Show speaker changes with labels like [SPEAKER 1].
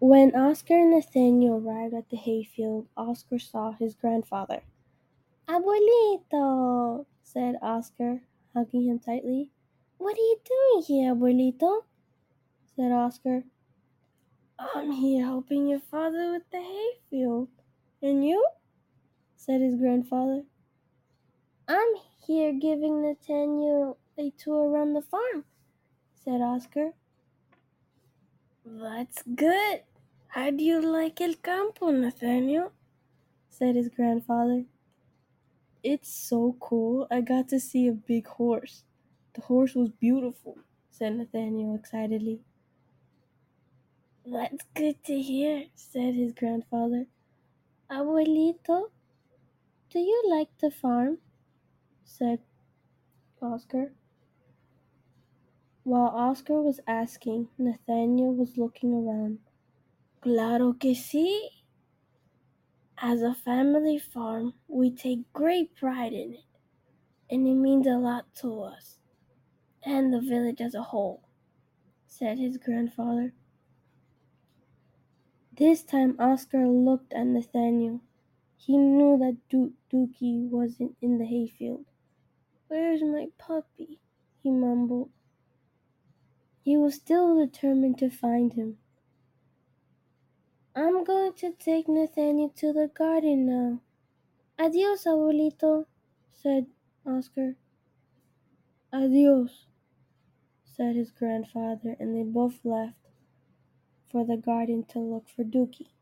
[SPEAKER 1] When Oscar and Nathaniel arrived at the hayfield, Oscar saw his grandfather. Abuelito, said Oscar, hugging him tightly. What are you doing here, Abuelito? Said Oscar. I'm here helping your father with the hayfield. And you? Said his grandfather. I'm here giving Nathaniel a tour around the farm, said Oscar. That's good. How do you like El Campo, Nathaniel? Said his grandfather. It's so cool. I got to see a big horse. The horse was beautiful, said Nathaniel excitedly. That's good to hear, said his grandfather. Abuelito, do you like the farm? Said Oscar. While Oscar was asking, Nathaniel was looking around. Claro que sí. As a family farm, we take great pride in it, and it means a lot to us, and the village as a whole, said his grandfather. This time Oscar looked at Nathaniel. He knew that Dookie wasn't in the hayfield. Where's my puppy? He mumbled. He was still determined to find him. I'm going to take Nathaniel to the garden now. Adios, abuelito, said Oscar. Adios, said his grandfather, and they both left for the garden to look for Dookie.